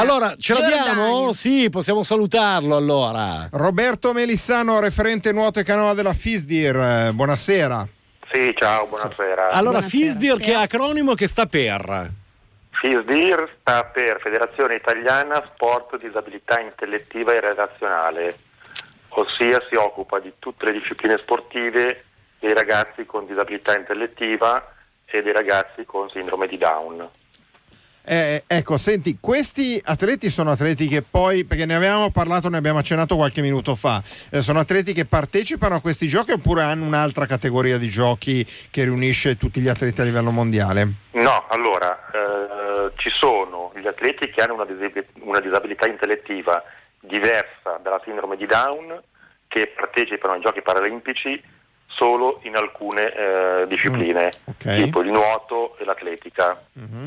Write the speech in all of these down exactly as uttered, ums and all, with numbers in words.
Allora, ce l'abbiamo? Giordania. Sì, possiamo salutarlo allora. Roberto Melissano, referente nuoto e canoa della FISDIR, eh, buonasera. Sì, ciao, buonasera. Allora, Buonasera. FISDIR, Sì. che acronimo che sta per? FISDIR sta per Federazione Italiana Sport Disabilità Intellettiva e Relazionale, ossia si occupa di tutte le discipline sportive dei ragazzi con disabilità intellettiva e dei ragazzi con sindrome di Down. Eh, ecco, senti, questi atleti sono atleti che poi, perché ne avevamo parlato, ne abbiamo accennato qualche minuto fa, eh, sono atleti che partecipano a questi giochi oppure hanno un'altra categoria di giochi che riunisce tutti gli atleti a livello mondiale? No, allora, eh, ci sono gli atleti che hanno una, disab- una disabilità intellettiva diversa dalla sindrome di Down, che partecipano ai giochi paralimpici solo in alcune eh, discipline, Mm, okay. tipo il nuoto e l'atletica. Mm-hmm.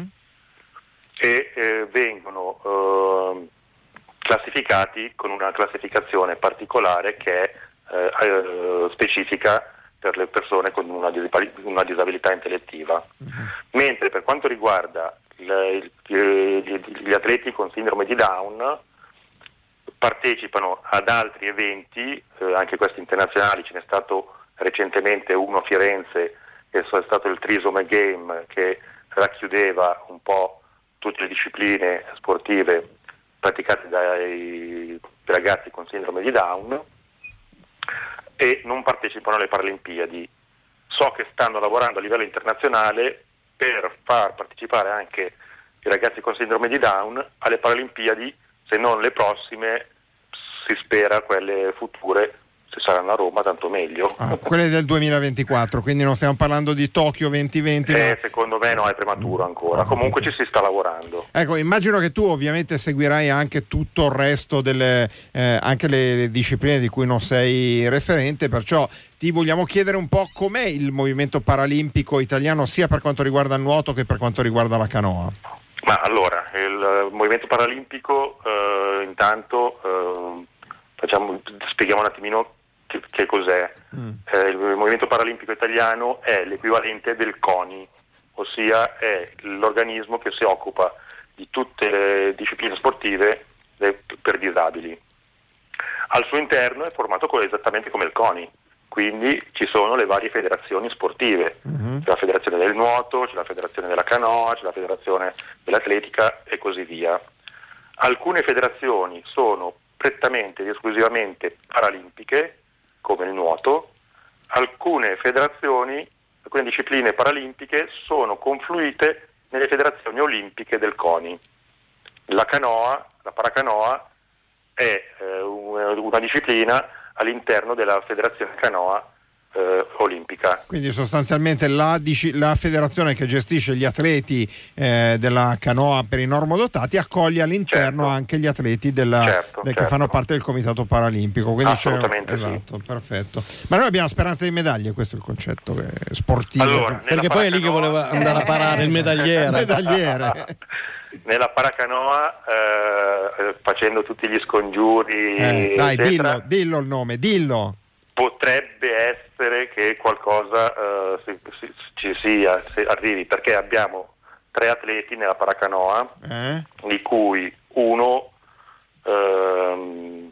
e eh, vengono eh, classificati con una classificazione particolare che è eh, eh, specifica per le persone con una, disab- una disabilità intellettiva. Mm-hmm. Mentre per quanto riguarda il, il, gli atleti con sindrome di Down, partecipano ad altri eventi, eh, anche questi internazionali. Ce n'è stato recentemente uno a Firenze, che è stato il Trisome Game, che racchiudeva un po' tutte le discipline sportive praticate dai ragazzi con sindrome di Down, e non partecipano alle Paralimpiadi. So che stanno lavorando a livello internazionale per far partecipare anche i ragazzi con sindrome di Down alle Paralimpiadi, se non le prossime, si spera quelle future. Se saranno a Roma tanto meglio. Ah, quelle del duemilaventiquattro, quindi non stiamo parlando di Tokyo duemilaventi. Eh, ma... secondo me no, è prematuro ancora. Comunque ci si sta lavorando. Ecco, immagino che tu ovviamente seguirai anche tutto il resto delle eh, anche le, le discipline di cui non sei referente, perciò ti vogliamo chiedere un po' com'è il movimento paralimpico italiano, sia per quanto riguarda il nuoto che per quanto riguarda la canoa. Ma allora, il movimento paralimpico, eh, intanto eh, facciamo, spieghiamo un attimino che, che cos'è. Mm. Eh, il movimento paralimpico italiano è l'equivalente del CONI, ossia è l'organismo che si occupa di tutte le discipline sportive per disabili. Al suo interno è formato esattamente come il CONI, quindi ci sono le varie federazioni sportive, mm-hmm. C'è la federazione del nuoto, c'è la federazione della canoa, c'è la federazione dell'atletica e così via. Alcune federazioni sono prettamente ed esclusivamente paralimpiche, come il nuoto. Alcune federazioni, alcune discipline paralimpiche sono confluite nelle federazioni olimpiche del CONI. La canoa, la paracanoa, è eh, una disciplina all'interno della federazione canoa eh, olimpica. Quindi sostanzialmente la, la federazione che gestisce gli atleti eh, della canoa per i normodotati accoglie all'interno certo. anche gli atleti della, certo, del, certo. che fanno parte del comitato paralimpico. Quindi assolutamente c'è, esatto, sì. Perfetto. Ma noi abbiamo speranza di medaglie, questo è il concetto che è sportivo. Allora, perché poi è lì che voleva andare a parare il medagliere. medagliere. Nella paracanoa, eh, facendo tutti gli scongiuri, eh, dai, eccetera, dillo, dillo il nome, dillo. Potrebbe essere che qualcosa uh, si, si, ci sia, si arrivi, perché abbiamo tre atleti nella paracanoa, eh? di cui uno uh,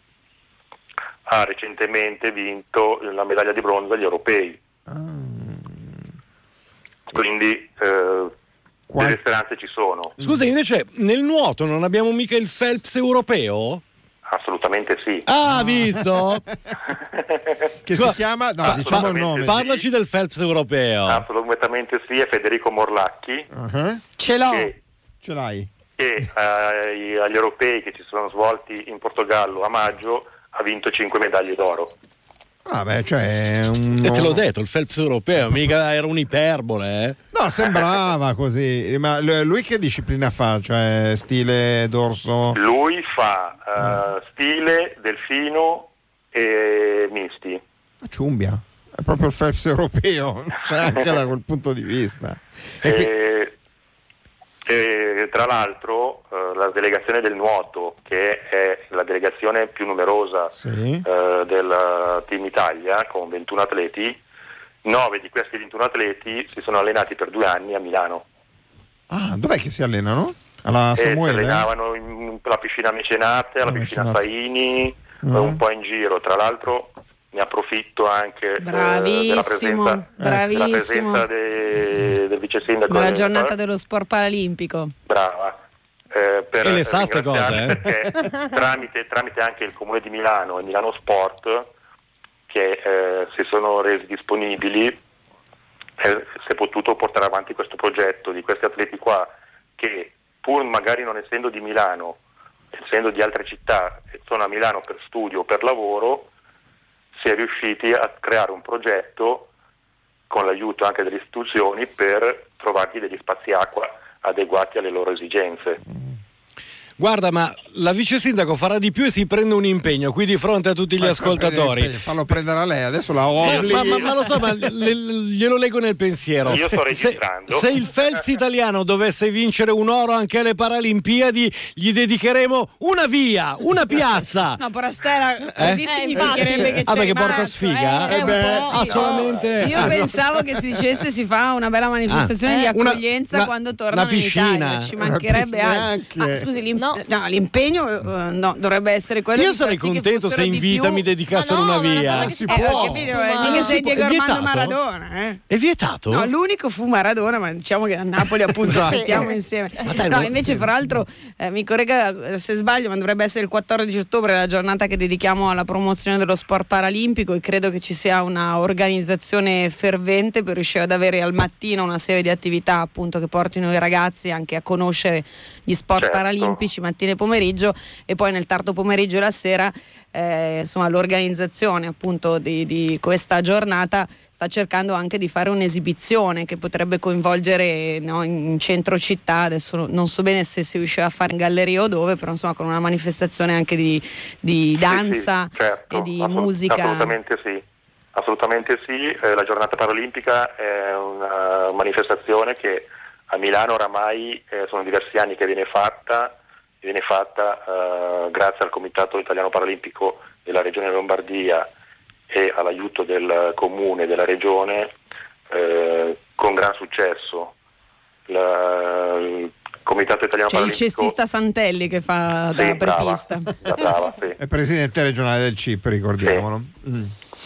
ha recentemente vinto la medaglia di bronzo agli europei. Ah. Quindi uh, Qual- delle speranze ci sono. Scusa, invece nel nuoto non abbiamo mica il Phelps europeo? Assolutamente sì. Ah, visto? Che si chiama? No, diciamo il nome. Parlaci del Phelps europeo. Assolutamente sì, è Federico Morlacchi. Uh-huh. Ce l'ho. Che, Ce l'hai. Che eh, agli europei che ci sono svolti in Portogallo a maggio ha vinto cinque medaglie d'oro. Ah beh, cioè un... E te l'ho detto, il Phelps europeo, mica era un'iperbole, eh? No, sembrava così. Ma lui che disciplina fa? Cioè stile, dorso? Lui fa uh, stile, delfino e misti. Ma ciumbia, è proprio il Phelps europeo, c'è anche da quel punto di vista. E e, qui... e, tra l'altro uh, la delegazione del nuoto, che è la delegazione più numerosa sì. uh, del Team Italia, con ventuno atleti, nove di questi ventuno atleti si sono allenati per due anni a Milano. Ah, dov'è che si allenano? alla e si Samuele? allenavano in, alla piscina Mecenate, alla Ah, piscina Mecenate. Saini, Mm. un po' in giro. Tra l'altro ne approfitto anche eh, della Bravissimo, presenza, bravissimo. della presenza de- del vice sindaco Della del- giornata dello sport paralimpico. Brava. Eh, per E le sa ste ringraziarli cose, eh? perché tramite, tramite anche il Comune di Milano e Milano Sport, che eh, si sono resi disponibili, eh, si è potuto portare avanti questo progetto di questi atleti qua che, pur magari non essendo di Milano, essendo di altre città, sono a Milano per studio o per lavoro, si è riusciti a creare un progetto con l'aiuto anche delle istituzioni per trovargli degli spazi acqua adeguati alle loro esigenze. Guarda, ma la vice sindaco farà di più e si prende un impegno qui di fronte a tutti gli ascoltatori. Fallo prendere a lei, adesso la Eh, obblighi. ma, ma, ma lo so, ma le- le- glielo leggo nel pensiero. Io sto Se, registrando. se il Phelps italiano dovesse vincere un oro anche alle Paralimpiadi, gli dedicheremo una via, una piazza. No, però Stella, così Eh? significherebbe Eh, che Ah, c'è perché porta rimasto, sfiga? eh, Eh un beh, po'. Ah, solamente. Io Ah, no. pensavo che si dicesse si fa una bella manifestazione Ah, di eh, una- accoglienza una- quando tornano una piscina. in Italia. Ci mancherebbe Una altro. piscina Ma anche. scusi, l'im- No. no, l'impegno eh, no, dovrebbe essere quello Io di far sarei sì che contento se fossero in di vita più. mi dedicassero Ma no, una ma è una via. cosa Non che si Eh, può. ho capito, eh, Ma mica non sei si può. Diego È Armando vietato? Maradona, eh. È vietato? No, l'unico fu Maradona, ma diciamo che a Napoli appunto Esatto. aspettiamo insieme. dai, No, ma- invece fra l'altro eh, mi corregga eh, se sbaglio, ma dovrebbe essere il quattordici ottobre la giornata che dedichiamo alla promozione dello sport paralimpico, e credo che ci sia una organizzazione fervente per riuscire ad avere al mattino una serie di attività appunto che portino i ragazzi anche a conoscere gli sport Certo. paralimpici mattina e pomeriggio, e poi nel tardo pomeriggio e la sera eh, insomma l'organizzazione appunto di, di questa giornata sta cercando anche di fare un'esibizione che potrebbe coinvolgere, no, in centro città. Adesso non so bene se si riuscirà a fare in galleria o dove, però insomma con una manifestazione anche di, di danza Sì, sì, certo, e di assolut- musica. Assolutamente sì, assolutamente sì. Eh, la giornata paralimpica è una manifestazione che a Milano oramai eh, sono diversi anni che viene fatta, viene fatta eh, grazie al Comitato Italiano Paralimpico della Regione Lombardia e all'aiuto del Comune e della Regione, eh, con gran successo. La- il Comitato Italiano C'è il Paralimpico... cestista Santelli che fa da Sì, brava, prepista. brava, sì. È presidente regionale del C I P, ricordiamolo. Mm.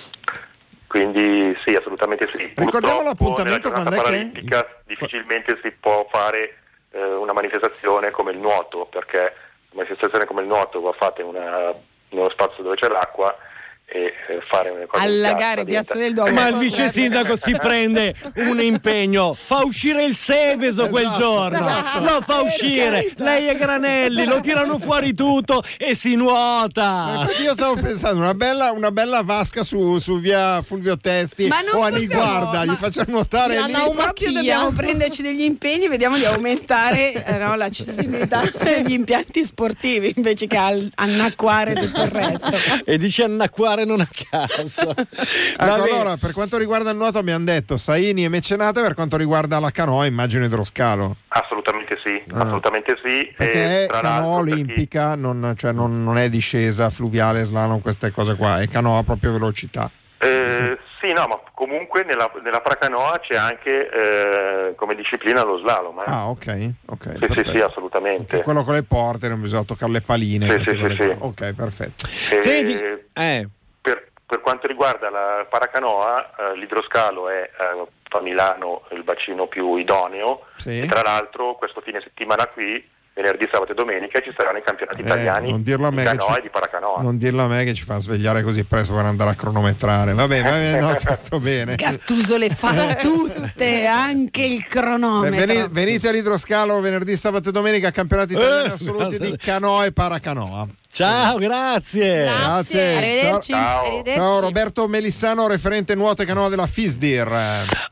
Quindi sì, assolutamente sì. Ricordiamo Purtroppo l'appuntamento nella giornata quando è che- paralimpica difficilmente si può fare eh, una manifestazione come il nuoto, perché una manifestazione come il nuoto va fatta in, una, in uno spazio dove c'è l'acqua, e eh, fare una cosa in Allagare piazza Piazza diventa- del Duomo. Ma il vice sindaco si prende un impegno, fa uscire il Seveso quel Esatto, giorno, esatto. lo fa uscire, lei e Granelli lo tirano fuori tutto e si nuota. Infatti io stavo pensando una bella, una bella vasca su, su via Fulvio Testi Ma non o a possiamo, Niguarda, ma- gli facciano nuotare Sì, lì. Anna, una Proprio Pia. dobbiamo prenderci degli impegni, vediamo di aumentare eh, no, l'accessibilità degli impianti sportivi invece che al- annacquare tutto il resto. E dice annacquare non a caso. Ecco, Va bene. allora, per quanto riguarda il nuoto abbiamo detto Saini e Mecenate, per quanto riguarda la canoa immagino idroscalo. Assolutamente sì, Ah. assolutamente sì. Perché e è tra canoa l'altro per chi- olimpica, non, cioè non, non è discesa, fluviale, slalom, queste cose qua, è canoa proprio velocità. Eh, sì, no, ma comunque nella, nella Pracanoa c'è anche eh, come disciplina lo slalom. Eh. Ah, ok, ok. sì, sì, perfetto. sì, assolutamente. Quello con le porte, non bisogna toccare le paline. Sì, queste sì, cose sì, qua. sì. Ok, perfetto. E Senti, eh, per, per quanto riguarda la Paracanoa, eh, l'idroscalo è eh, a Milano il bacino più idoneo, Sì. e tra l'altro questo fine settimana qui, venerdì, sabato e domenica, ci saranno i campionati Eh, italiani non dirlo a me di che canoa ci- e di paracanoa. Non dirlo a me che ci fa svegliare così presto per andare a cronometrare. Va bene, va bene, no, tutto bene. Gattuso le fa tutte, anche il Beh, cronometro. veni- venite all'idroscalo venerdì, sabato e domenica, campionati italiani Eh, assoluti ma- di canoa e paracanoa. ciao, grazie. Grazie. Arrivederci. Ciao. Arrivederci. Ciao Roberto Melissano, referente nuoto e canoa della FISDIR.